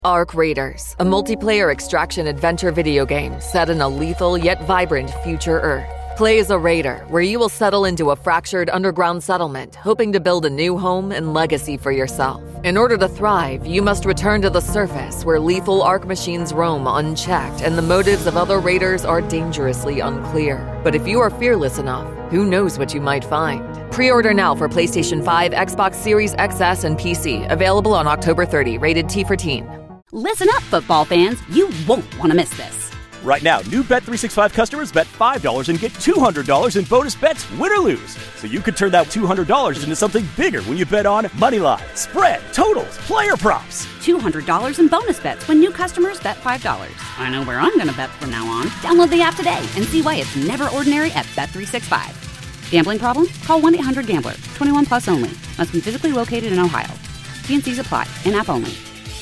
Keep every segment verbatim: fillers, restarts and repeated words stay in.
Arc Raiders, a multiplayer extraction adventure video game set in a lethal yet vibrant future Earth. Play as a raider, where you will settle into a fractured underground settlement, hoping to build a new home and legacy for yourself. In order to thrive, you must return to the surface, where lethal Arc machines roam unchecked, and the motives of other raiders are dangerously unclear. But if you are fearless enough, who knows what you might find? Pre-order now for PlayStation five, Xbox Series X S, and P C. Available on October thirtieth. Rated T for teen. Listen up, football fans. You won't want to miss this. Right now, new Bet three sixty-five customers bet five dollars and get two hundred dollars in bonus bets, win or lose. So you could turn that two hundred dollars into something bigger when you bet on money line, spread, totals, player props. two hundred dollars in bonus bets when new customers bet five dollars. I know where I'm going to bet from now on. Download the app today and see why it's never ordinary at Bet three sixty-five. Gambling problem? Call one eight hundred gambler. twenty-one plus only. Must be physically located in Ohio. T and C's apply. In-app only.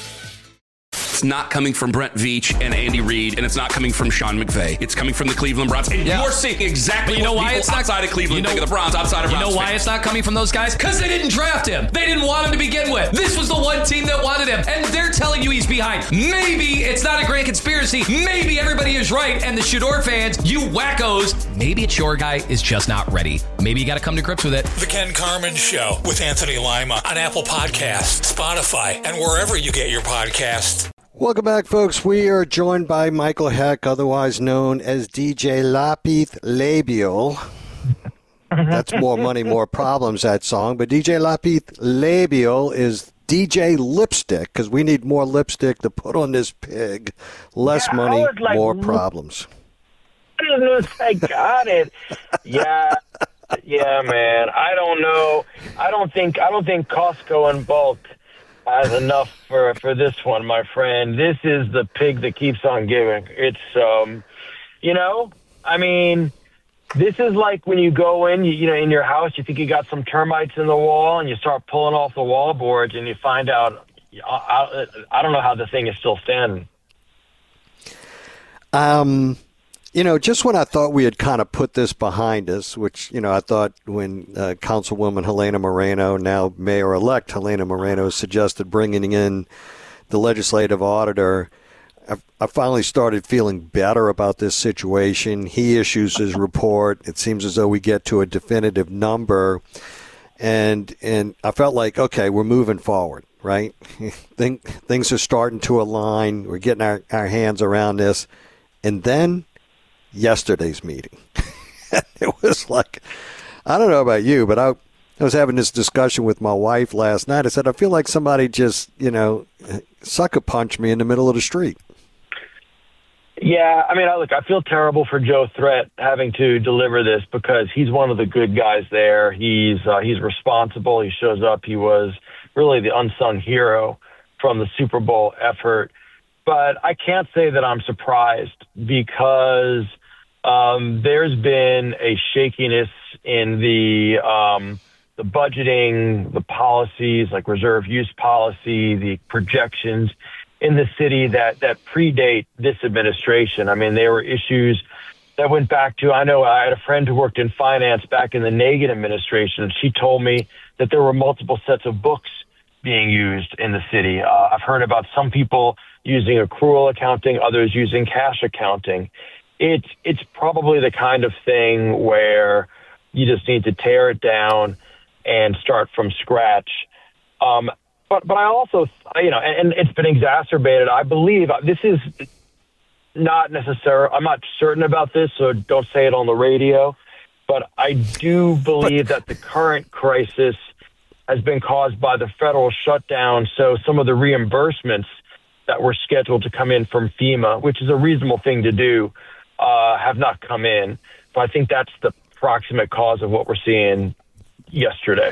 It's not coming from Brent Veach and Andy Reid, and it's not coming from Sean McVay. It's coming from the Cleveland Browns. And yeah. You're seeing exactly you know what why people it's not, outside of Cleveland you know, think of the Browns, outside of You Browns know why fans. it's not coming from those guys? Because they didn't draft him. They didn't want him to begin with. This was the one team that wanted him, and they're telling you he's behind. Maybe it's not a grand conspiracy. Maybe everybody is right, and the Shador fans, you wackos, maybe it's your guy is just not ready. Maybe you got to come to grips with it. The Ken Carman Show with Anthony Lima on Apple Podcasts, Spotify, and wherever you get your podcasts. Welcome back, folks. We are joined by Michael Heck, otherwise known as D J Lapith Labial. That's More Money, More Problems, that song. But D J Lapith Labial is D J Lipstick, because we need more lipstick to put on this pig. Less yeah, money, like, more problems. I got it. Yeah. Yeah, man. I don't know. I don't think I don't think Costco in bulk has enough for for this one, my friend. This is the pig that keeps on giving. It's um you know, I mean, this is like when you go in, you, you know, in your house, you think you got some termites in the wall, and you start pulling off the wall boards, and you find out I, I don't know how the thing is still standing. Um You know, just when I thought we had kind of put this behind us, which, you know, I thought when uh, Councilwoman Helena Moreno, now Mayor-elect Helena Moreno, suggested bringing in the legislative auditor, I, I finally started feeling better about this situation. He issues his report. It seems as though we get to a definitive number. And and I felt like, okay, we're moving forward, right? Think, things are starting to align. We're getting our, our hands around this. And then yesterday's meeting. It was like, I don't know about you, but I, I was having this discussion with my wife last night. I said, I feel like somebody just, you know, sucker punched me in the middle of the street. Yeah, I mean, I, look, I feel terrible for Joe Threat having to deliver this because he's one of the good guys there. He's uh, he's responsible. He shows up. He was really the unsung hero from the Super Bowl effort. But I can't say that I'm surprised because um, there's been a shakiness in the um, the budgeting, the policies, like reserve use policy, the projections in the city that, that predate this administration. I mean, there were issues that went back to, I know I had a friend who worked in finance back in the Nagin administration, and she told me that there were multiple sets of books being used in the city. Uh, I've heard about some people using accrual accounting, others using cash accounting. It's it's probably the kind of thing where you just need to tear it down and start from scratch. Um, but but I also, you know, and, and it's been exacerbated. I believe this is not necessary. I'm not certain about this, so don't say it on the radio. But I do believe that the current crisis has been caused by the federal shutdown. So some of the reimbursements that were scheduled to come in from FEMA, which is a reasonable thing to do, uh, have not come in. So I think that's the proximate cause of what we're seeing yesterday.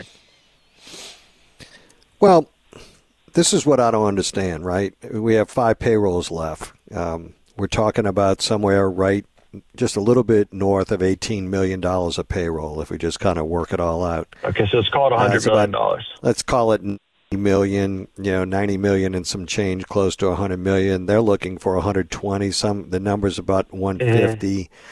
Well, this is what I don't understand, right? We have five payrolls left. Um, we're talking about somewhere right just a little bit north of eighteen million dollars of payroll if we just kind of work it all out. Okay, so it's called one hundred million dollars. About, let's call it ninety million, you know, ninety million and some change, close to one hundred million. They're looking for one hundred twenty. Some the number's about one hundred fifty. Mm-hmm.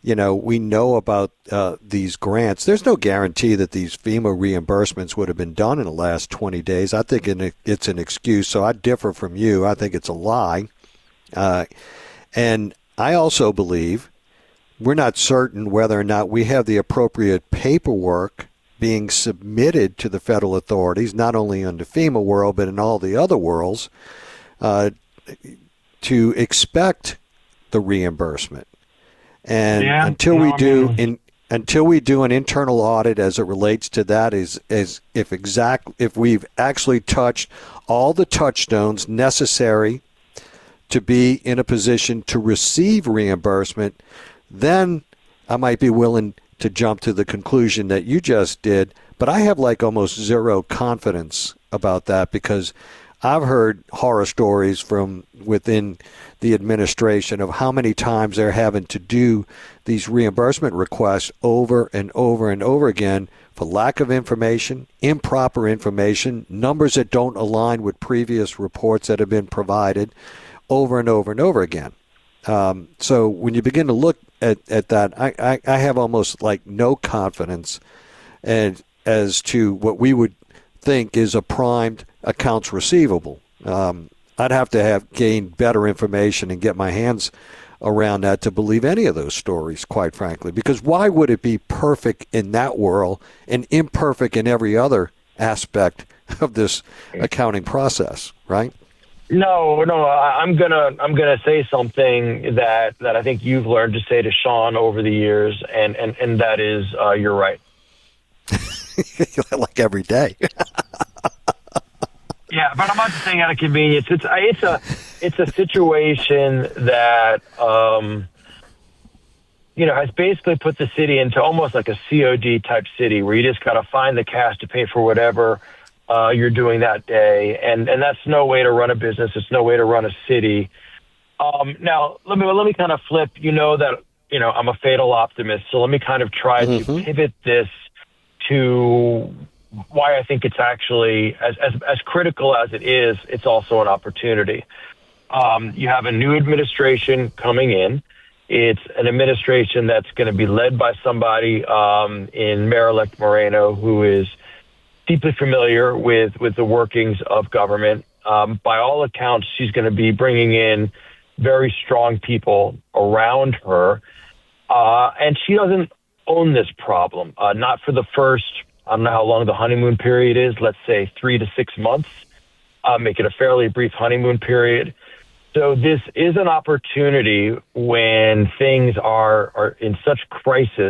you know, we know about uh, these grants. There's no guarantee that these FEMA reimbursements would have been done in the last twenty days. I think it's an excuse, so I differ from you. I think it's a lie. Uh, and I also believe we're not certain whether or not we have the appropriate paperwork being submitted to the federal authorities, not only in the FEMA world, but in all the other worlds, uh, to expect the reimbursement. And yeah, until no, we do I mean, in until we do an internal audit as it relates to that, is is if exact if we've actually touched all the touchstones necessary to be in a position to receive reimbursement, then I might be willing to jump to the conclusion that you just did. But I have like almost zero confidence about that, because I've heard horror stories from within the administration of how many times they're having to do these reimbursement requests over and over and over again for lack of information, improper information, numbers that don't align with previous reports that have been provided over and over and over again. Um, so when you begin to look at, at that, I, I, I have almost like no confidence and as to what we would think is a primed accounts receivable. Um, I'd have to have gained better information and get my hands around that to believe any of those stories, quite frankly, because why would it be perfect in that world and imperfect in every other aspect of this accounting process, right? No, no, I- I'm gonna I'm gonna say something that, that I think you've learned to say to Sean over the years, and, and, and that is uh, you're right. Like every day. Yeah, but I'm not just saying out of convenience. It's it's a it's a situation that um, you know has basically put the city into almost like a C O D type city, where you just gotta find the cash to pay for whatever uh, you're doing that day, and and that's no way to run a business. It's no way to run a city. Um, now let me let me kind of flip. You know that you know I'm a fatal optimist, so let me kind of try mm-hmm. to pivot this to why I think it's actually, as, as as critical as it is, it's also an opportunity. Um, you have a new administration coming in. It's an administration that's going to be led by somebody um, in Mayor-elect Moreno who is deeply familiar with, with the workings of government. Um, by all accounts, she's going to be bringing in very strong people around her. Uh, and she doesn't own this problem, uh, not for the first, I don't know how long the honeymoon period is, let's say three to six months, uh, make it a fairly brief honeymoon period. So this is an opportunity when things are, are in such crisis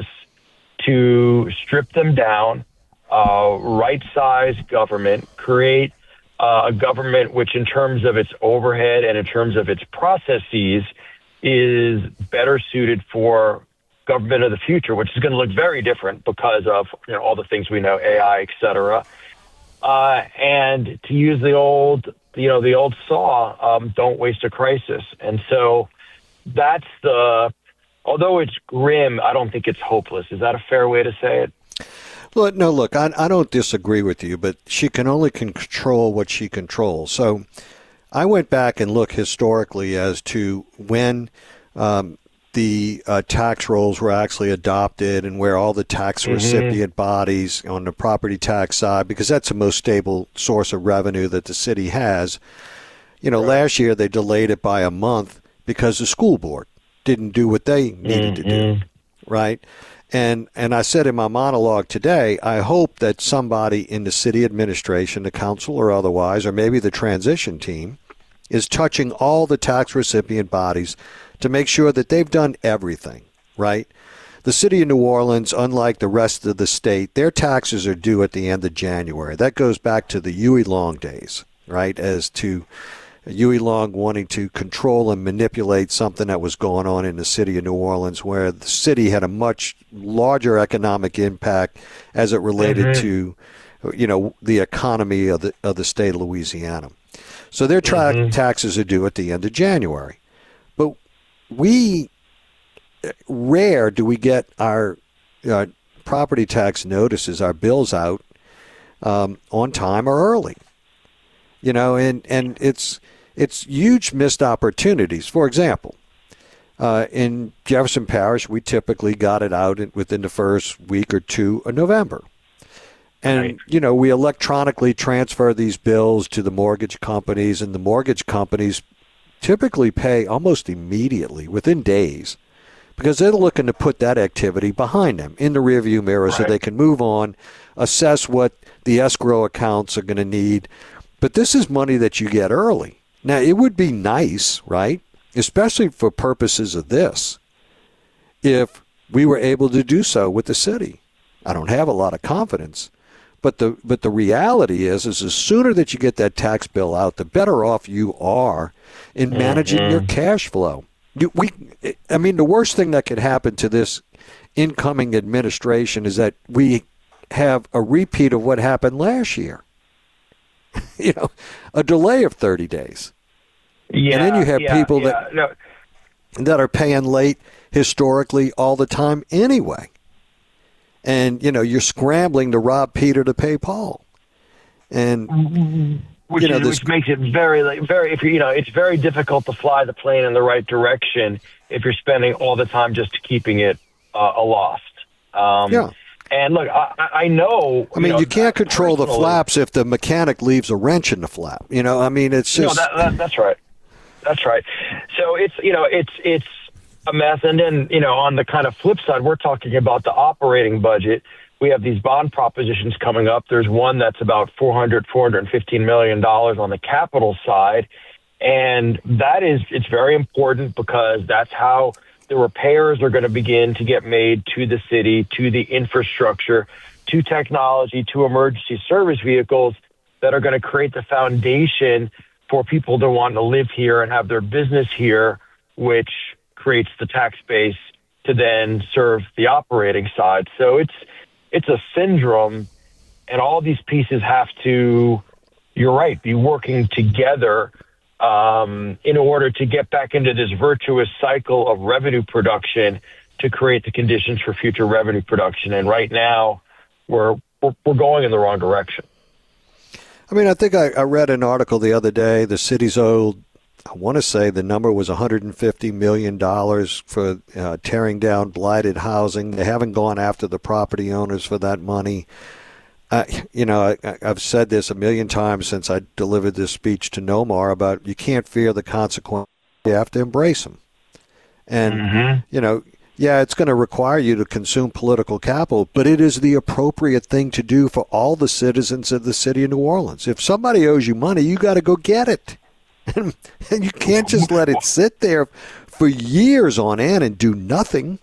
to strip them down, uh, right-size government, create uh, a government which in terms of its overhead and in terms of its processes is better suited for government of the future, which is going to look very different because of you know all the things we know, A I, et cetera. Uh, and to use the old, you know, the old saw, um, don't waste a crisis. And so that's the, although it's grim, I don't think it's hopeless. Is that a fair way to say it? Well, no, look, I, I don't disagree with you, but she can only control what she controls. So I went back and looked historically as to when um, the uh, tax rolls were actually adopted and where all the tax mm-hmm. recipient bodies on the property tax side, because that's the most stable source of revenue that the city has. You know, right. Last year they delayed it by a month because the school board didn't do what they needed mm-hmm. to do, right? And and I said in my monologue today, I hope that somebody in the city administration, the council or otherwise, or maybe the transition team, is touching all the tax recipient bodies to make sure that they've done everything, right? The city of New Orleans, unlike the rest of the state, their taxes are due at the end of January. That goes back to the Huey Long days, right, as to Huey Long wanting to control and manipulate something that was going on in the city of New Orleans, where the city had a much larger economic impact as it related mm-hmm. to, you know, the economy of the of the state of Louisiana. So their tra- mm-hmm. taxes are due at the end of January. But we, rare do we get our uh, property tax notices, our bills out um, on time or early. You know, and, and it's it's huge missed opportunities. For example, Uh, in Jefferson Parish, we typically got it out in, within the first week or two of November. And, right. you know, we electronically transfer these bills to the mortgage companies, and the mortgage companies typically pay almost immediately, within days, because they're looking to put that activity behind them in the rearview mirror right. so they can move on, assess what the escrow accounts are going to need. But this is money that you get early. Now, it would be nice, right, especially for purposes of this, if we were able to do so with the city. I don't have a lot of confidence. But the but the reality is, is the sooner that you get that tax bill out, the better off you are in managing mm-hmm. your cash flow. You, we, I mean, the worst thing that could happen to this incoming administration is that we have a repeat of what happened last year. You know, a delay of thirty days. Yeah, and then you have yeah, people yeah, that no. that are paying late historically all the time anyway. And, you know, you're scrambling to rob Peter to pay Paul. And, which, you know, is, this, which makes it very, like, very, if you, you know, it's very difficult to fly the plane in the right direction if you're spending all the time just keeping it uh, aloft. Um, yeah. And look, I, I know. I mean, you, know, you can't control the flaps if the mechanic leaves a wrench in the flap. You know, I mean, it's just. No, that, that, that's right. That's right. So it's, you know, it's, it's, a mess. And then, you know, on the kind of flip side, we're talking about the operating budget. We have these bond propositions coming up. There's one that's about four hundred, four hundred fifteen million dollars on the capital side. And that is, it's very important because that's how the repairs are going to begin to get made to the city, to the infrastructure, to technology, to emergency service vehicles that are going to create the foundation for people to want to live here and have their business here, which creates the tax base to then serve the operating side. So it's it's a syndrome, and all these pieces have to, you're right, be working together um, in order to get back into this virtuous cycle of revenue production to create the conditions for future revenue production. And right now, we're we're, we're going in the wrong direction. I mean, I think I, I read an article the other day. The city's owed, I want to say the number was one hundred fifty million dollars for uh, tearing down blighted housing. They haven't gone after the property owners for that money. Uh, you know, I, I've said this a million times since I delivered this speech to Nomar about you can't fear the consequences. You have to embrace them. And, mm-hmm. you know, yeah, it's going to require you to consume political capital, but it is the appropriate thing to do for all the citizens of the city of New Orleans. If somebody owes you money, you got to go get it. And, and you can't just let it sit there for years on end and do nothing.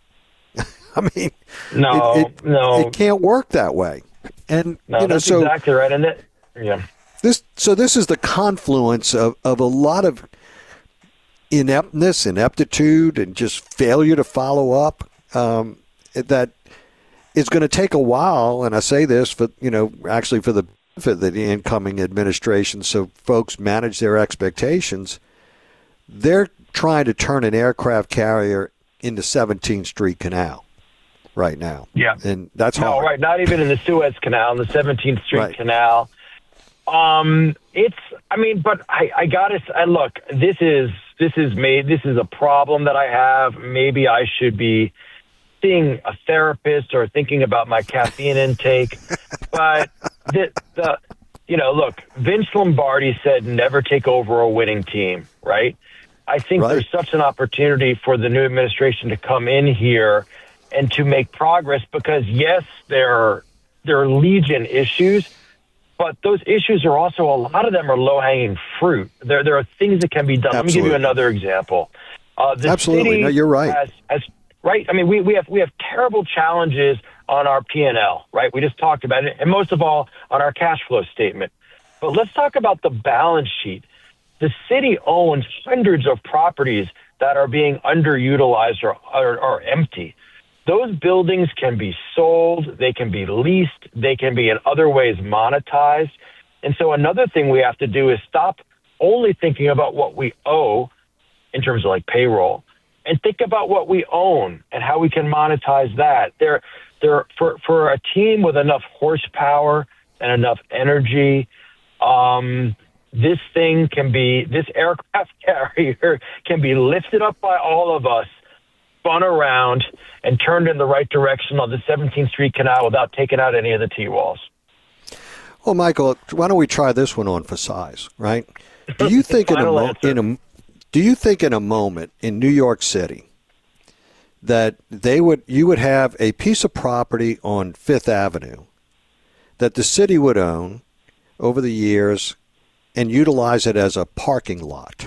I mean, no, it, it, no, it can't work that way. And no, you know, that's so exactly right. And that, yeah, this so this is the confluence of, of a lot of ineptness, ineptitude, and just failure to follow up. Um, that it's going to take a while, and I say this for you know actually for the for the incoming administration, so folks manage their expectations. They're trying to turn an aircraft carrier into seventeenth Street Canal right now. Yeah. And that's no, hard. right. Not even in the Suez Canal, in the seventeenth Street right. Canal. Um, it's, I mean, but I, I gotta, I look, this is, this is made, this is a problem that I have. Maybe I should be seeing a therapist or thinking about my caffeine intake. But the, the, you know, look, Vince Lombardi said never take over a winning team, right? I think right. there's such an opportunity for the new administration to come in here and to make progress because, yes, there are, there are legion issues, but those issues are also, a lot of them are low-hanging fruit. There there are things that can be done. Absolutely. Let me give you another example. Uh, the Absolutely. City no, you're right. Has, has, right? I mean, we, we have we have terrible challenges on our P and L, right? We just talked about it, and most of all, on our cash flow statement. But let's talk about the balance sheet. The city owns hundreds of properties that are being underutilized or are, are empty. Those buildings can be sold, they can be leased, they can be in other ways monetized. And so another thing we have to do is stop only thinking about what we owe in terms of like payroll and think about what we own and how we can monetize that. There, there for, for a team with enough horsepower and enough energy, um, this thing can be, this aircraft carrier can be lifted up by all of us spun around and turned in the right direction on the seventeenth Street Canal without taking out any of the T-walls. Well, Michael, why don't we try this one on for size, right? Do you think in a, mo- in a do you think in a moment in New York City that they would you would have a piece of property on Fifth Avenue that the city would own over the years and utilize it as a parking lot?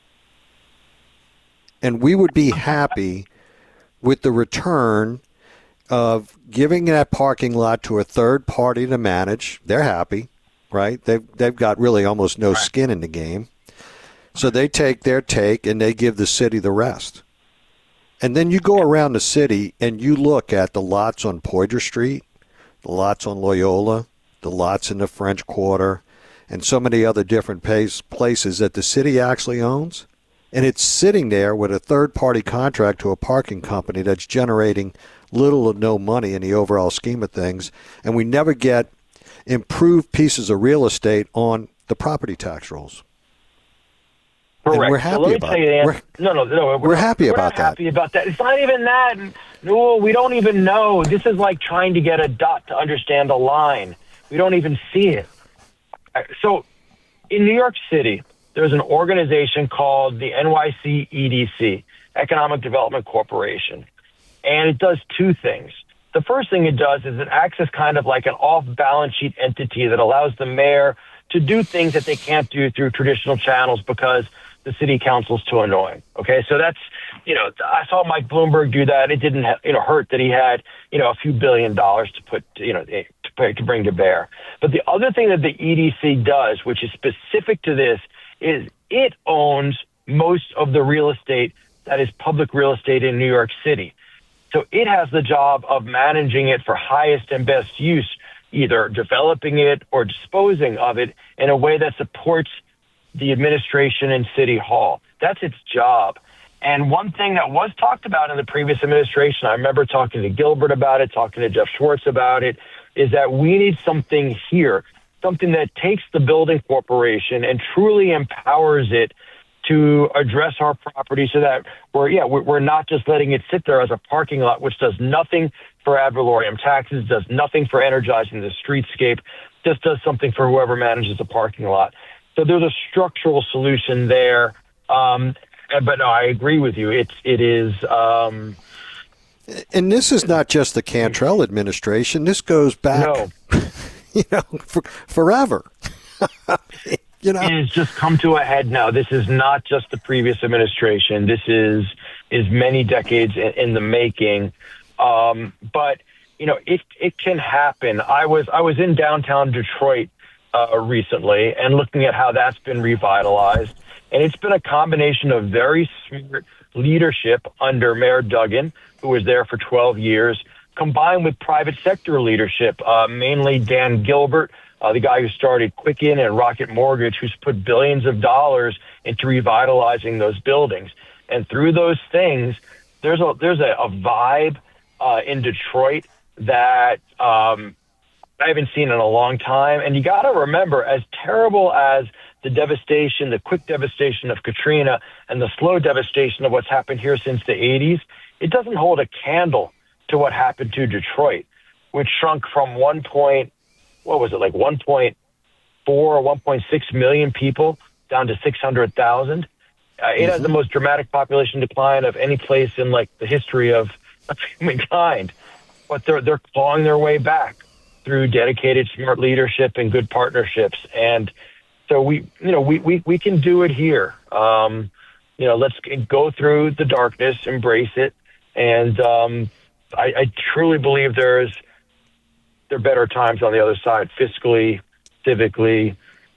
And we would be happy with the return of giving that parking lot to a third party to manage. They're happy, right? They've, they've got really almost no skin in the game. So they take their take and they give the city the rest. And then you go around the city and you look at the lots on Poydras Street, the lots on Loyola, the lots in the French Quarter, and so many other different places that the city actually owns. And it's sitting there with a third-party contract to a parking company that's generating little or no money in the overall scheme of things. And we never get improved pieces of real estate on the property tax rolls. Correct. And we're happy so about it. We're, no, no, no. We're, we're happy we're about not that. happy about that. It's not even that. No, we don't even know. This is like trying to get a dot to understand a line. We don't even see it. So in New York City, there's an organization called the N Y C E D C, Economic Development Corporation, and it does two things. The first thing it does is it acts as kind of like an off-balance sheet entity that allows the mayor to do things that they can't do through traditional channels because the city council's too annoying. Okay, so that's, you know, I saw Mike Bloomberg do that. It didn't, you know, hurt that he had, you know, a few billion dollars to put, you know, to, pay, to bring to bear. But the other thing that the E D C does, which is specific to this, is it owns most of the real estate that is public real estate in New York City. So it has the job of managing it for highest and best use, either developing it or disposing of it in a way that supports the administration and City Hall. That's its job. And one thing that was talked about in the previous administration, I remember talking to Gilbert about it, talking to Jeff Schwartz about it, is that we need something here, something that takes the building corporation and truly empowers it to address our property so that we're, yeah, we're not just letting it sit there as a parking lot, which does nothing for ad valorem taxes, does nothing for energizing the streetscape, just does something for whoever manages the parking lot. So there's a structural solution there. Um, but no, I agree with you. It's, it is. Um, and this is not just the Cantrell administration. This goes back, no. you know, for, forever. You know, it has just come to a head now. This is not just the previous administration. This is is many decades in, in the making. Um, but you know, it it can happen. I was I was in downtown Detroit uh, recently and looking at how that's been revitalized, and it's been a combination of very smart leadership under Mayor Duggan, who was there for twelve years, combined with private sector leadership, uh, mainly Dan Gilbert. Uh, the guy who started Quicken and Rocket Mortgage, who's put billions of dollars into revitalizing those buildings. And through those things, there's a there's a, a vibe uh, in Detroit that um, I haven't seen in a long time. And you got to remember, as terrible as the devastation, the quick devastation of Katrina and the slow devastation of what's happened here since the eighties, it doesn't hold a candle to what happened to Detroit, which shrunk from one point what was it, like one point four or one point six million people down to six hundred thousand. Uh, it mm-hmm. has the most dramatic population decline of any place in like the history of, of humankind. But they're they're clawing their way back through dedicated, smart leadership and good partnerships. And so we, you know, we we, we can do it here. Um, you know, let's go through the darkness, embrace it, and um, I, I truly believe there's. There are better times on the other side, fiscally, civically.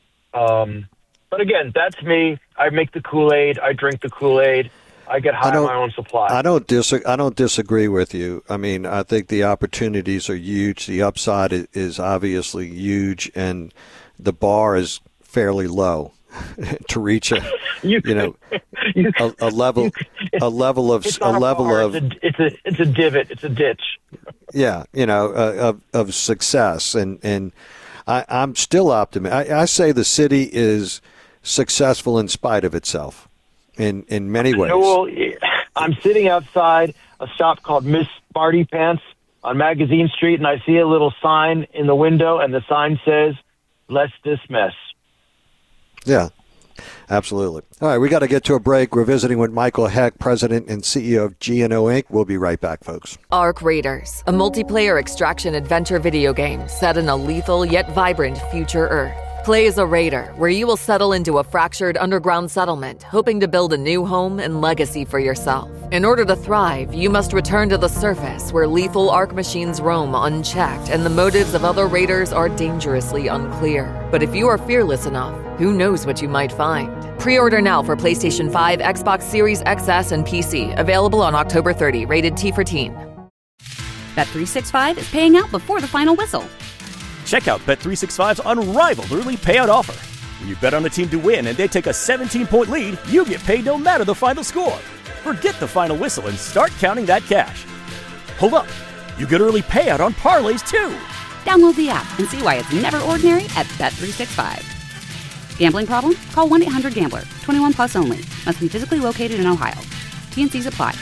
Um, but again, that's me. I make the Kool-Aid. I drink the Kool-Aid. I get high on my own supply. I don't dis- I don't disagree with you. I mean, I think the opportunities are huge. The upside is obviously huge, and the bar is fairly low to reach a you, you know you, a, a level a level of it's a level bar. of it's a, it's a it's a divot. It's a ditch. Yeah, you know, uh, of of success, and and I, I'm still optimistic. I, I say the city is successful in spite of itself, in in many ways. Well, I'm sitting outside a shop called Miss Smarty Pants on Magazine Street, and I see a little sign in the window, and the sign says, "Less dismiss." Yeah, absolutely. All right, we got to get to a break. We're visiting with Michael Heck, President and C E O of G N O Incorporated. We'll be right back, folks. Ark Raiders, a multiplayer extraction adventure video game set in a lethal yet vibrant future Earth. Play as a raider, where you will settle into a fractured underground settlement, hoping to build a new home and legacy for yourself. In order to thrive, you must return to the surface, where lethal Ark machines roam unchecked, and the motives of other raiders are dangerously unclear. But if you are fearless enough, who knows what you might find? Pre-order now for PlayStation five, Xbox Series X S, and P C. Available on October thirtieth. Rated T for teen. Bet three sixty-five is paying out before the final whistle. Check out Bet three sixty-five's unrivaled early payout offer. When you bet on a team to win and they take a seventeen-point lead, you get paid no matter the final score. Forget the final whistle and start counting that cash. Hold up. You get early payout on parlays, too. Download the app and see why it's never ordinary at Bet three sixty-five. Gambling problem? Call one eight hundred gambler. twenty-one plus only. Must be physically located in Ohio. T and C's apply.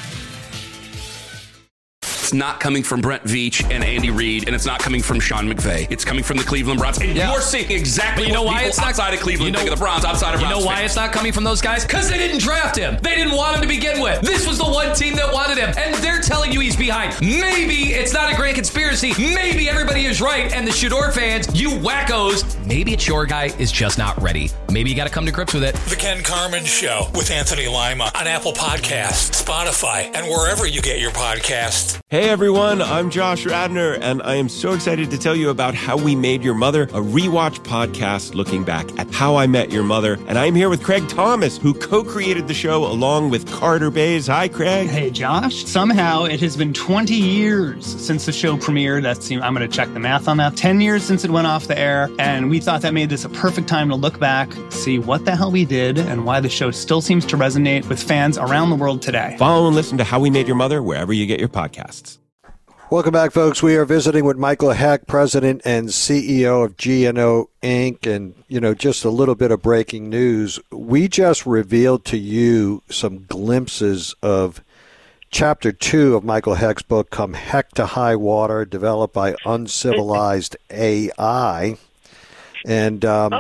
It's not coming from Brent Veach and Andy Reid, and it's not coming from Sean McVay. It's coming from the Cleveland Browns. And yeah. you're seeing exactly you know what why people it's not, outside of Cleveland you know, think of the Browns, outside of You Browns know why fans. it's not coming from those guys? Because they didn't draft him. They didn't want him to begin with. This was the one team that wanted him, and they're telling you he's behind. Maybe it's not a grand conspiracy. Maybe everybody is right, and the Shador fans, you wackos, maybe it's your guy is just not ready. Maybe you got to come to grips with it. The Ken Carman Show with Anthony Lima on Apple Podcasts, Spotify, and wherever you get your podcasts. Hey everyone, I'm Josh Radner, and I am so excited to tell you about How We Made Your Mother, a rewatch podcast looking back at How I Met Your Mother. And I'm here with Craig Thomas, who co-created the show along with Carter Bays. Hi, Craig. Hey, Josh. Somehow it has been twenty years since the show premiered. That's, I'm going to check the math on that. ten years since it went off the air, and we thought that made this a perfect time to look back, see what the hell we did, and why the show still seems to resonate with fans around the world today. Follow and listen to How We Made Your Mother wherever you get your podcasts. Welcome back, folks. We are visiting with Michael Heck, President and C E O of G N O Incorporated. And, you know, just a little bit of breaking news. We just revealed to you some glimpses of Chapter two of Michael Heck's book, Come Heck to High Water, developed by Uncivilized A I. And um,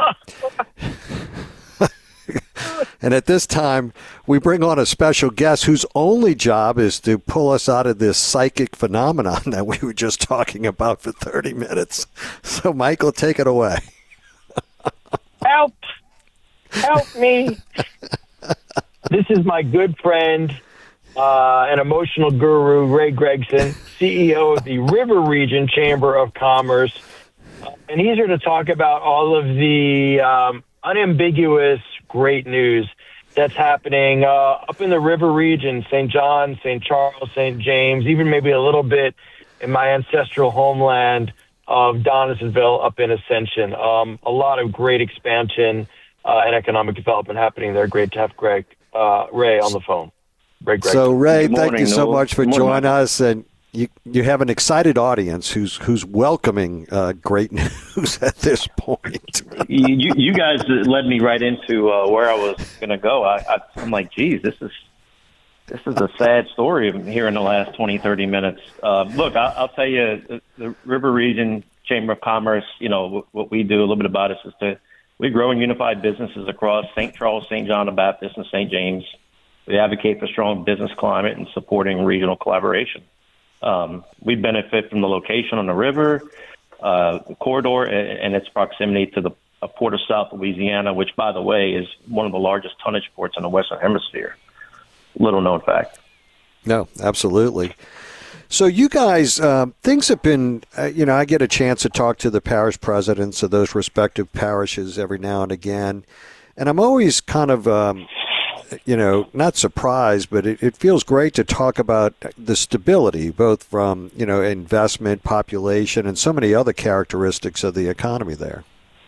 and at this time, we bring on a special guest whose only job is to pull us out of this psychic phenomenon that we were just talking about for thirty minutes. So, Michael, take it away. Help! Help me! This is my good friend, uh, an emotional guru, Ray Gregson, C E O of the River Region Chamber of Commerce. Uh, and he's here to talk about all of the um, unambiguous great news that's happening uh, up in the River Region, Saint John, Saint Charles, Saint James, even maybe a little bit in my ancestral homeland of Donaldsonville up in Ascension. Um, a lot of great expansion uh, and economic development happening there. Great to have Greg uh, Ray on the phone. Ray Greg. So, Ray, Good thank morning, you so Noel. much for Good morning. joining us. And you you have an excited audience who's who's welcoming uh, great news at this point. you, you guys led me right into uh, where I was going to go. I, I, I'm like, geez, this is this is a sad story here in the last twenty, thirty minutes. Uh, look, I, I'll tell you, the, the River Region Chamber of Commerce, you know, what we do a little bit about it is to we grow and unify businesses across Saint Charles, Saint John the Baptist, and Saint James. We advocate for strong business climate and supporting regional collaboration. Um, we benefit from the location on the river, uh, the corridor, and, and its proximity to the uh, Port of South Louisiana, which, by the way, is one of the largest tonnage ports in the Western Hemisphere. Little known fact. No, absolutely. So you guys, um, things have been, uh, you know, I get a chance to talk to the parish presidents of those respective parishes every now and again, and I'm always kind of, um, you know, not surprised, but it, it feels great to talk about the stability, both from, you know, investment, population, and so many other characteristics of the economy there.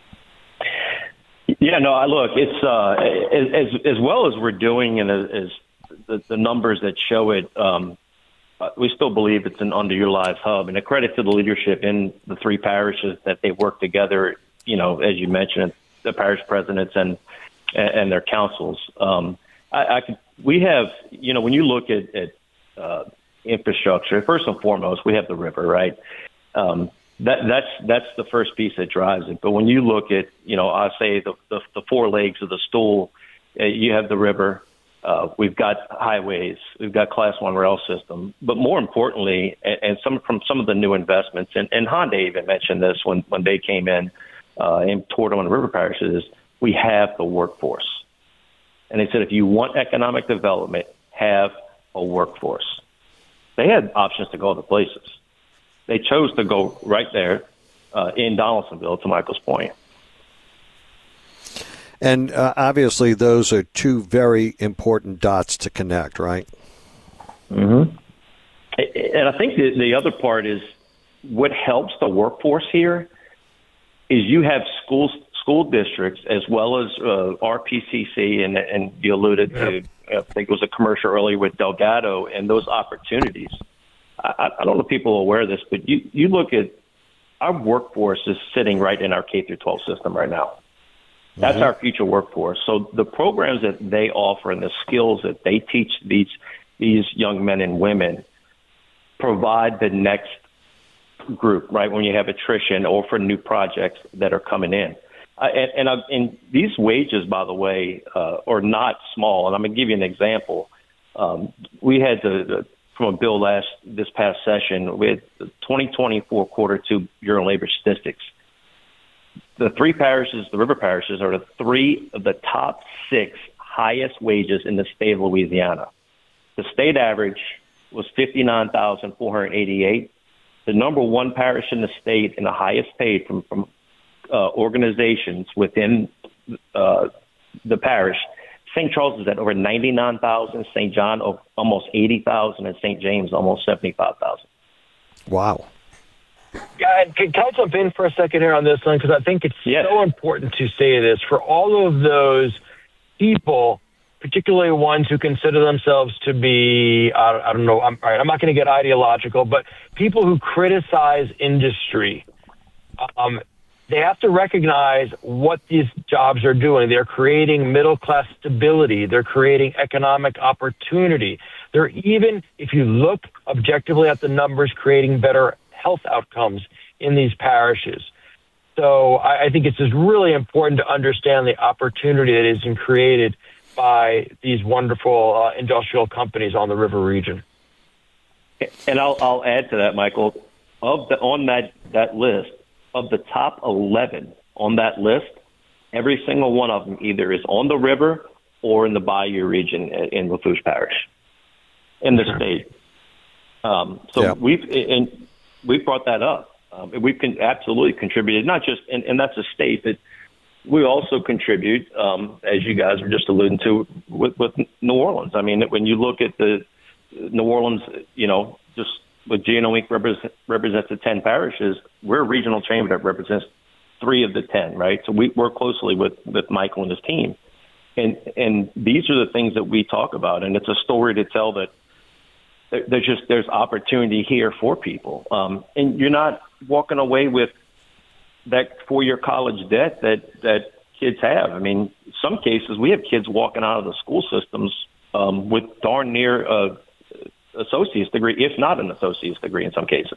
Yeah, no, I look, it's uh, as as well as we're doing, and as the, the numbers that show it, um, we still believe it's an underutilized hub. And a credit to the leadership in the three parishes that they work together. You know, as you mentioned, the parish presidents and and their councils. Um, I, I could, we have, you know, when you look at, at uh, infrastructure, first and foremost, we have the river, right? Um, that that's that's the first piece that drives it. But when you look at, you know, I say the the, the four legs of the stool, uh, you have the river. Uh, we've got highways, we've got Class One rail system, but more importantly, and, and some from some of the new investments, and, and Honda even mentioned this when, when they came in uh, and toured on the river parishes, we have the workforce. And they said, if you want economic development, have a workforce. They had options to go other places. They chose to go right there uh, in Donaldsonville, to Michael's point. And uh, obviously, those are two very important dots to connect, right? Mm-hmm. And I think the, the other part is what helps the workforce here is you have schools, school districts as well as uh, R P C C, and, and you alluded yep. to, I think it was a commercial earlier with Delgado, and those opportunities. I, I don't know if people are aware of this, but you, you look at our workforce is sitting right in our K through twelve system right now. That's mm-hmm. our future workforce. So the programs that they offer and the skills that they teach these these young men and women provide the next group, right, when you have attrition or for new projects that are coming in. Uh, and and, uh, and these wages, by the way, uh, are not small. And I'm going to give you an example. Um, we had the, the from a bill last this past session with the twenty twenty-four quarter two Bureau of Labor Statistics. The three parishes, the river parishes, are the three of the top six highest wages in the state of Louisiana. The state average was fifty-nine thousand four hundred eighty-eight. The number one parish in the state and the highest paid from, from uh, organizations within uh, the parish, Saint Charles is at over ninety-nine thousand, Saint John over almost eighty thousand, and Saint James almost seventy-five thousand. Wow. Yeah, and can, can I jump in for a second here on this one? Because I think it's yes. so important to say this. For all of those people, particularly ones who consider themselves to be, I, I don't know, I'm, all right, I'm not going to get ideological, but people who criticize industry, um, they have to recognize what these jobs are doing. They're creating middle-class stability. They're creating economic opportunity. They're even, if you look objectively at the numbers, creating better health outcomes in these parishes. So I, I think it's just really important to understand the opportunity that is created by these wonderful uh, industrial companies on the river region. And I'll, I'll add to that, Michael. Of the on that, that list, of the top eleven on that list, every single one of them either is on the river or in the Bayou region in Lafourche Parish in the state. Um, so yeah. we've and we've brought that up. Um, we've con- absolutely contributed, not just, and, and that's a state, but we also contribute, um, as you guys were just alluding to, with, with New Orleans. I mean, when you look at the New Orleans, you know, just with Geno Incorporated represent, represents the ten parishes, we're a regional chamber that represents three of the ten, right? So we work closely with, with Michael and his team. And and these are the things that we talk about, and it's a story to tell that there's just there's opportunity here for people. Um, and you're not walking away with that four-year college debt that, that kids have. I mean, some cases we have kids walking out of the school systems um, with darn near a associate's degree, if not an associate's degree in some cases.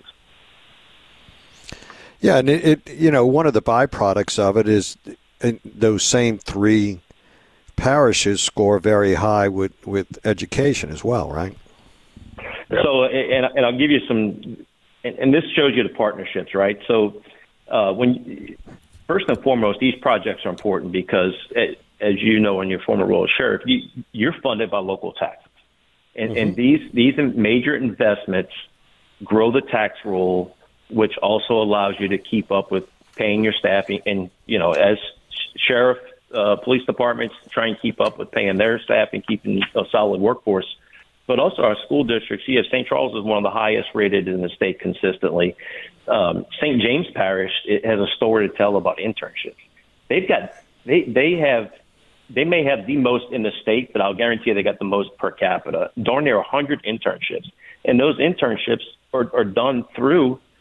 Yeah, and it, it you know, one of the byproducts of it is those same three parishes score very high with, with education as well, right? So, and, and I'll give you some, and, and this shows you the partnerships, right? So, uh, when first and foremost, these projects are important because, as you know, in your former role as sheriff, you, you're funded by local taxes, and, mm-hmm. and these these major investments grow the tax roll, which also allows you to keep up with paying your staffing, and you know, as sheriff, uh, police departments try and keep up with paying their staff and keeping a solid workforce. But also our school districts. You have Saint Charles is one of the highest rated in the state consistently. Um, Saint James Parish it has a story to tell about internships. They've got they they have they may have the most in the state, but I'll guarantee you they got the most per capita. Darn near one hundred internships, and those internships are, are done through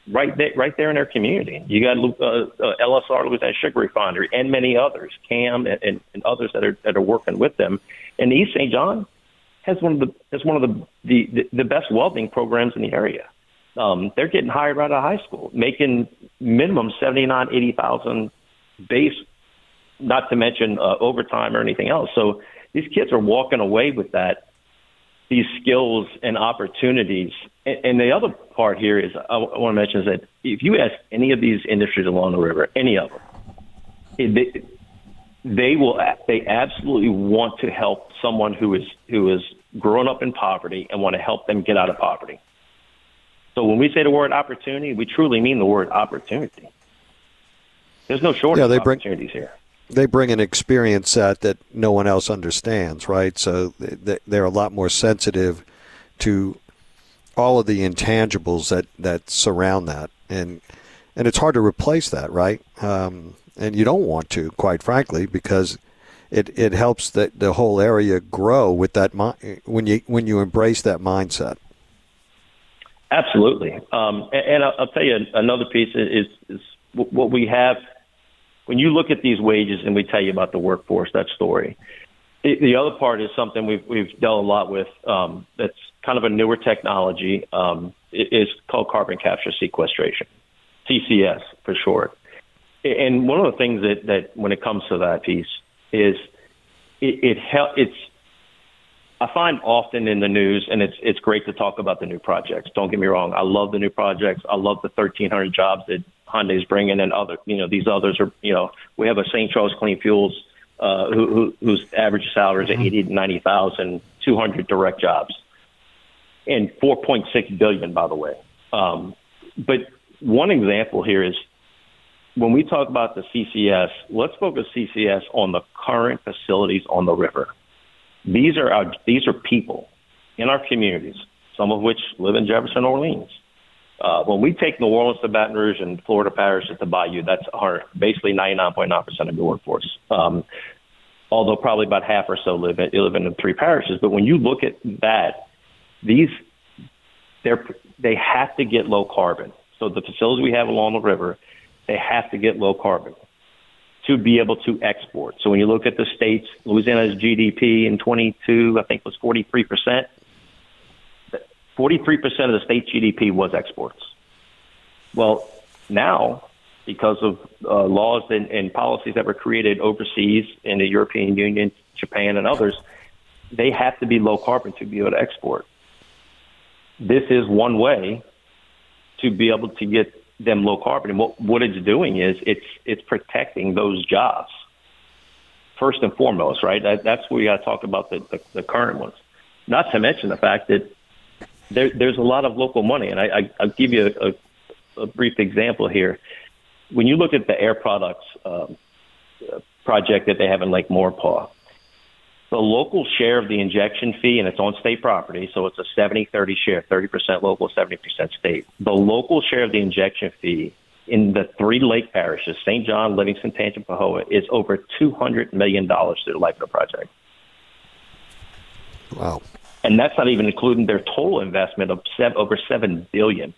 right there, right there in their community. You got uh, uh, L S R, Louisiana Sugar Refinery, and many others, Cam and, and, and others that are that are working with them. And East Saint John has one of the has one of the the, the best welding programs in the area. Um, they're getting hired right out of high school, making minimum seventy nine, eighty thousand base, not to mention uh, overtime or anything else. So these kids are walking away with that, these skills and opportunities. And, and the other part here is I, I want to mention is that if you ask any of these industries along the river, any of them, it, they, they will they absolutely want to help someone who is who is grown up in poverty and want to help them get out of poverty. So when we say the word opportunity, we truly mean the word opportunity. There's no shortage yeah, they of bring, opportunities here. They bring an experience set that no one else understands, right? So they're a lot more sensitive to all of the intangibles that, that surround that. And and it's hard to replace that, right? Um, and you don't want to, quite frankly, because it, it helps the, the whole area grow with that when you when you embrace that mindset. Absolutely. Um, and, and I'll, I'll tell you another piece is, is what we have. When you look at these wages and we tell you about the workforce, that story, the, the other part is something we've, we've dealt a lot with um, that's kind of a newer technology. Um, it, it's called carbon capture sequestration, C C S for short. And one of the things that, that when it comes to that piece is it, it hel- it's I find often in the news, and it's it's great to talk about the new projects. Don't get me wrong. I love the new projects. I love the thirteen hundred jobs that Hyundai's bringing, and other, you know, these others are, you know, we have a Saint Charles Clean Fuels uh, who, who, whose average salary is at eighty to ninety thousand, two hundred direct jobs, and four point six billion, by the way. Um, but one example here is when we talk about the C C S, let's focus C C S on the current facilities on the river. These are our, these are people in our communities, some of which live in Jefferson, Orleans. Uh, when we take New Orleans to Baton Rouge and Florida Parish to Bayou, that's our basically ninety-nine point nine percent of the workforce. Um, although probably about half or so live in, live in the three parishes. But when you look at that, these they're they have to get low carbon. So the facilities we have along the river, they have to get low carbon to be able to export. So when you look at the states, Louisiana's G D P in twenty-two, I think was forty-three percent. forty-three percent of the state G D P was exports. Well, now, because of uh, laws and, and policies that were created overseas in the European Union, Japan, and others, they have to be low carbon to be able to export. This is one way to be able to get them low carbon. And what, what it's doing is it's it's protecting those jobs first and foremost, right? That, that's where we got to talk about the, the, the current ones. Not to mention the fact that there, there's a lot of local money. And I, I, I'll give you a, a, a brief example here. When you look at the Air Products um, project that they have in Lake Maurepas, the local share of the injection fee, and it's on state property, so it's a seventy thirty share, thirty percent local, seventy percent state. The local share of the injection fee in the three lake parishes, Saint John, Livingston, Tangipahoa, is over two hundred million dollars through the life of the project. Wow. And that's not even including their total investment of seven, over seven billion dollars.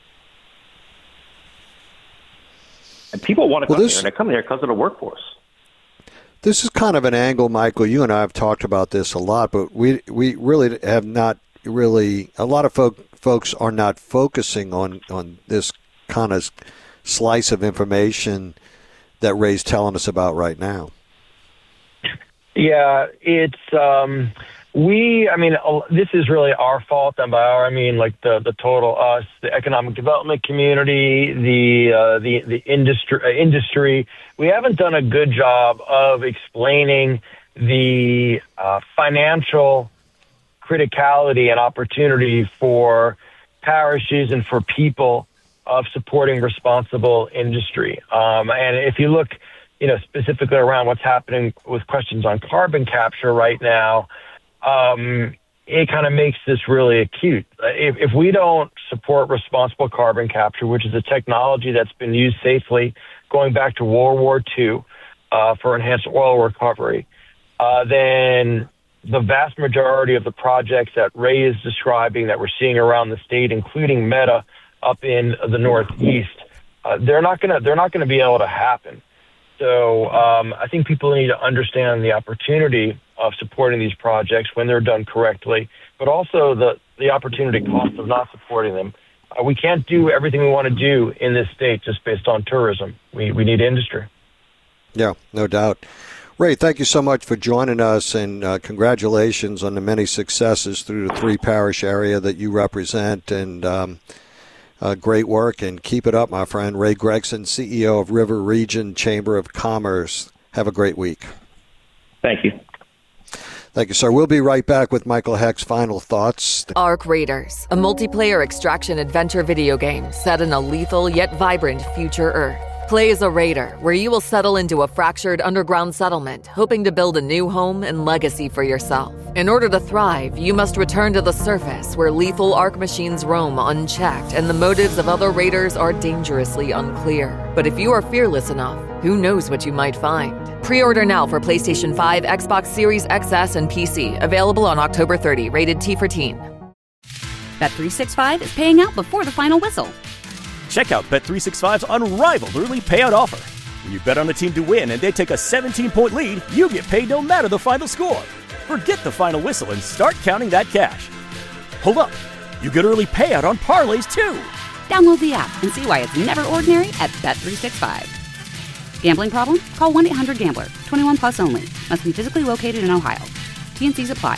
And people want to well, come this... here, and they're coming here because of the workforce. This is kind of an angle, Michael. You and I have talked about this a lot, but we we really have not really. A lot of folk, folks are not focusing on, on this kind of slice of information that Ray's telling us about right now. Yeah, it's um, we. I mean, this is really our fault, and by our I mean like the the total us, the economic development community, the uh, the the industry uh, industry. We haven't done a good job of explaining the uh, financial criticality and opportunity for parishes and for people of supporting responsible industry. Um, and if you look, you know, specifically around what's happening with questions on carbon capture right now, um, it kind of makes this really acute. If, if we don't support responsible carbon capture, which is a technology that's been used safely going back to World War Two uh, for enhanced oil recovery, uh, then the vast majority of the projects that Ray is describing that we're seeing around the state, including Meta, up in the Northeast, uh, they're not gonna they're not gonna be able to happen. So um, I think people need to understand the opportunity of supporting these projects when they're done correctly, but also the, the opportunity cost of not supporting them. Uh, we can't do everything we want to do in this state just based on tourism. We we need industry. Yeah, no doubt. Ray, thank you so much for joining us, and uh, congratulations on the many successes through the three-parish area that you represent, and um, uh, great work, and keep it up, my friend. Ray Gregson, C E O of River Region Chamber of Commerce. Have a great week. Thank you. Thank you, sir. We'll be right back with Michael Heck's final thoughts. Ark Raiders, a multiplayer extraction adventure video game set in a lethal yet vibrant future Earth. Play as a raider, where you will settle into a fractured underground settlement, hoping to build a new home and legacy for yourself. In order to thrive, you must return to the surface, where lethal Ark machines roam unchecked and the motives of other raiders are dangerously unclear. But if you are fearless enough, who knows what you might find? Pre-order now for PlayStation five, Xbox Series X S, and P C. Available on October thirtieth. Rated T for teen. Bet three sixty-five is paying out before the final whistle. Check out Bet three sixty-five's unrivaled early payout offer. When you bet on a team to win and they take a seventeen-point lead, you get paid no matter the final score. Forget the final whistle and start counting that cash. Hold up. You get early payout on parlays, too. Download the app and see why it's never ordinary at Bet three sixty-five. Gambling problem? Call one eight hundred gambler. twenty-one plus only. Must be physically located in Ohio. T N Cs apply.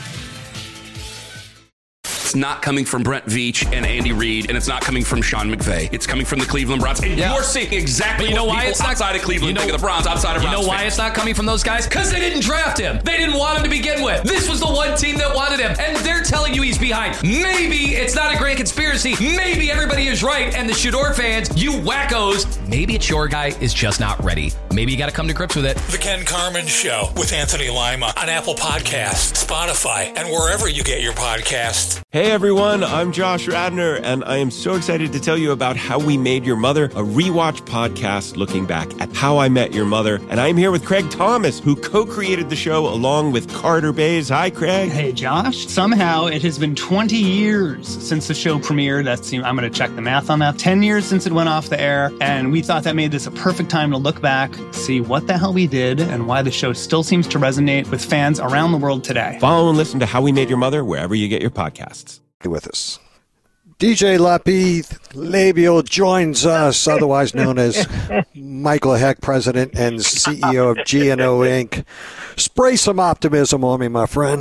It's not coming from Brent Veach and Andy Reid, and it's not coming from Sean McVay. It's coming from the Cleveland Browns. And yeah. you're seeing exactly you know what why people it's not, outside of Cleveland you know, think of the Browns, outside of You Browns know why fans. it's not coming from those guys? Because they didn't draft him. They didn't want him to begin with. This was the one team that wanted him, and they're telling you he's behind. Maybe it's not a grand conspiracy. Maybe everybody is right, and the Shador fans, you wackos, maybe it's your guy is just not ready. Maybe you got to come to grips with it. The Ken Carman Show with Anthony Lima on Apple Podcasts, Spotify, and wherever you get your podcasts. Hey everyone, I'm Josh Radnor, and I am so excited to tell you about How We Made Your Mother, a rewatch podcast looking back at How I Met Your Mother. And I'm here with Craig Thomas, who co-created the show along with Carter Bays. Hi, Craig. Hey, Josh. Somehow it has been twenty years since the show premiered. That's, I'm going to check the math on that. ten years since it went off the air, and we thought that made this a perfect time to look back, see what the hell we did, and why the show still seems to resonate with fans around the world today. Follow and listen to How We Made Your Mother wherever you get your podcasts. With us. D J Lapith Labial joins us, otherwise known as Michael Heck, President and C E O of G and O Incorporated. Spray some optimism on me, my friend.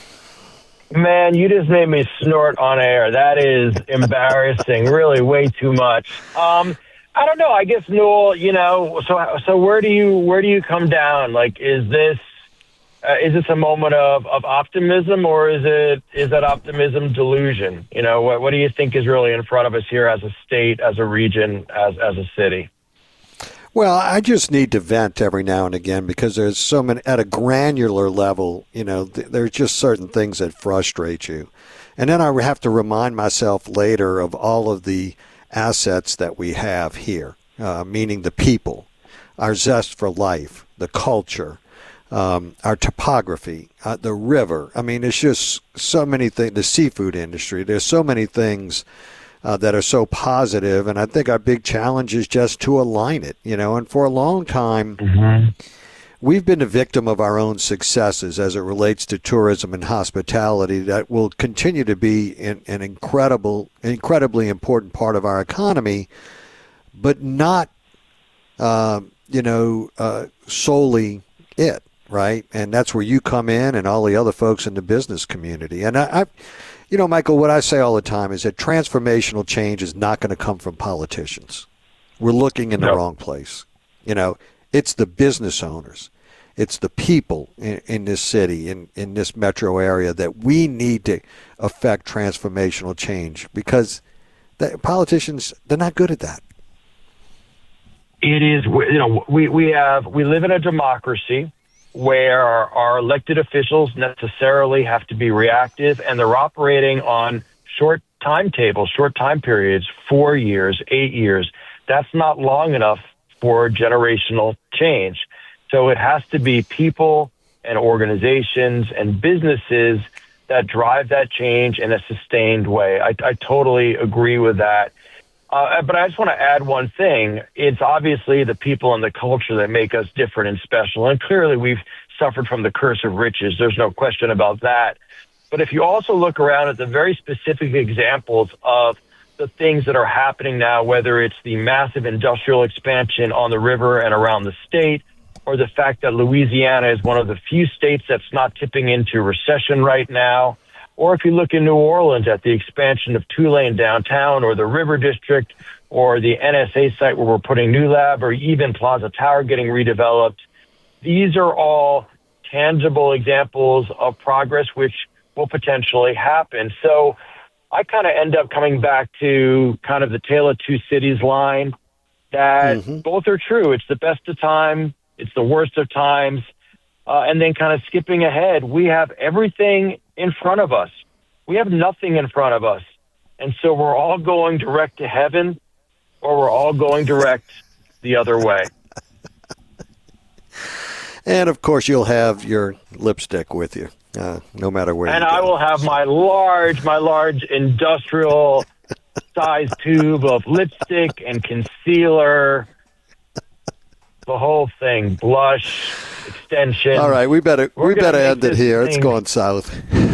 Man, you just made me snort on air. That is embarrassing. Really, way too much. Um, I don't know. I guess, Newell, you know, so so where do you where do you come down? Like, is this uh, is this a moment of, of optimism, or is it is that optimism delusion? You know, what what do you think is really in front of us here as a state, as a region, as as a city? Well, I just need to vent every now and again because there's so many at a granular level. You know, th- there's just certain things that frustrate you, and then I have to remind myself later of all of the assets that we have here, uh, meaning the people, our zest for life, the culture, um, our topography, uh, the river. I mean, it's just so many things, the seafood industry. There's so many things uh, that are so positive, and I think our big challenge is just to align it, you know, and for a long time, mm-hmm. we've been a victim of our own successes as it relates to tourism and hospitality that will continue to be an, an incredible, incredibly important part of our economy, but not, uh, you know, uh, solely it, right? And that's where you come in and all the other folks in the business community. And I, I you know, Michael, what I say all the time is that transformational change is not going to come from politicians. We're looking in the no. wrong place. You know, it's the business owners. It's the people in, in this city, in, in this metro area, that we need to affect transformational change because the politicians, they're not good at that. It is, you know, we, we have, we live in a democracy where our, our elected officials necessarily have to be reactive, and they're operating on short timetables, short time periods, four years, eight years. That's not long enough for generational change. So it has to be people and organizations and businesses that drive that change in a sustained way. I, I totally agree with that. Uh, but I just want to add one thing. It's obviously the people and the culture that make us different and special. And clearly we've suffered from the curse of riches. There's no question about that. But if you also look around at the very specific examples of the things that are happening now, whether it's the massive industrial expansion on the river and around the state, or the fact that Louisiana is one of the few states that's not tipping into recession right now, or if you look in New Orleans at the expansion of Tulane downtown, or the River District, or the N S A site where we're putting New Lab, or even Plaza Tower getting redeveloped, these are all tangible examples of progress which will potentially happen. So I kind of end up coming back to kind of the Tale of Two Cities line, that mm-hmm. both are true. It's the best of time. It's the worst of times. Uh, and then kind of skipping ahead, we have everything in front of us. We have nothing in front of us. And so we're all going direct to heaven, or we're all going direct the other way. And, of course, you'll have your lipstick with you, uh, no matter where and you go. And I will have my large, my large industrial size tube of lipstick and concealer, the whole thing, blush, extension. All right, we better We're we better end it here. Thing. It's going south.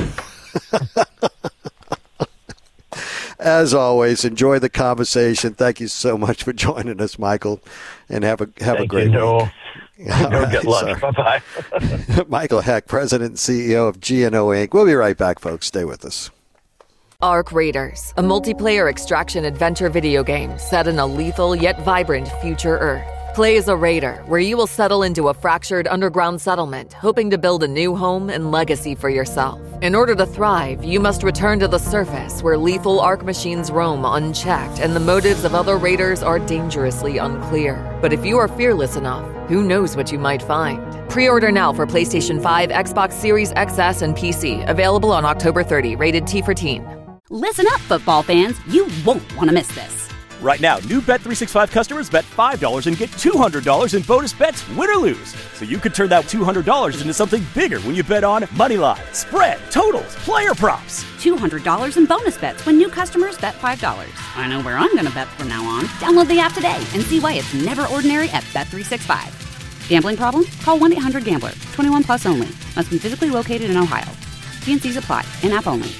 As always, enjoy the conversation. Thank you so much for joining us, Michael, and have a have Thank a great you, Noel. week. Go right, get lunch. Bye bye. Michael Heck, President and C E O of G N O Incorporated. We'll be right back, folks. Stay with us. Arc Raiders, a multiplayer extraction adventure video game set in a lethal yet vibrant future Earth. Play as a raider, where you will settle into a fractured underground settlement, hoping to build a new home and legacy for yourself. In order to thrive, you must return to the surface, where lethal Arc machines roam unchecked and the motives of other raiders are dangerously unclear. But if you are fearless enough, who knows what you might find? Pre-order now for PlayStation five, Xbox Series X S, and P C. Available on October thirtieth. Rated T for teen. Listen up, football fans. You won't want to miss this. Right now, new Bet three sixty-five customers bet five dollars and get two hundred dollars in bonus bets, win or lose. So you could turn that two hundred dollars into something bigger when you bet on money line, spread, totals, player props. two hundred dollars in bonus bets when new customers bet five dollars. I know where I'm going to bet from now on. Download the app today and see why it's never ordinary at Bet three sixty-five. Gambling problem? Call one eight hundred gambler. twenty-one plus only. Must be physically located in Ohio. T and C's apply. In-app only.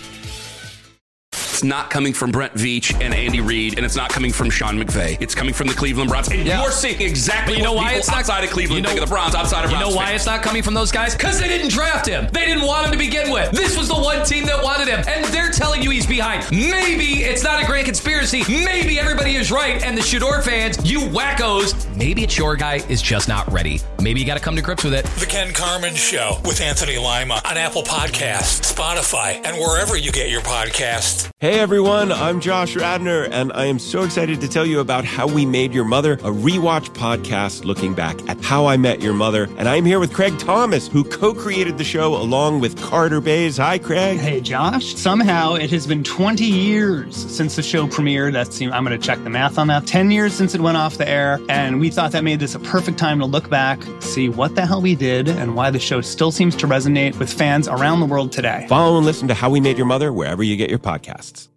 It's not coming from Brent Veach and Andy Reid, and it's not coming from Sean McVay. It's coming from the Cleveland Browns. And yeah. you're seeing exactly you know what why it's outside not, of Cleveland you know, think of the Browns, outside of You Browns know why fans. it's not coming from those guys? Because they didn't draft him. They didn't want him to begin with. This was the one team that wanted him, and they're telling you he's behind. Maybe it's not a grand conspiracy. Maybe everybody is right, and the Shador fans, you wackos, maybe it's your guy is just not ready. Maybe you got to come to grips with it. The Ken Carman Show with Anthony Lima on Apple Podcasts, Spotify, and wherever you get your podcasts. Hey everyone, I'm Josh Radnor, and I am so excited to tell you about How We Made Your Mother, a rewatch podcast looking back at How I Met Your Mother. And I'm here with Craig Thomas, who co-created the show along with Carter Bays. Hi, Craig. Hey, Josh. Somehow it has been twenty years since the show premiered. That's, I'm going to check the math on that. ten years since it went off the air, and we thought that made this a perfect time to look back, see what the hell we did, and why the show still seems to resonate with fans around the world today. Follow and listen to How We Made Your Mother wherever you get your podcasts.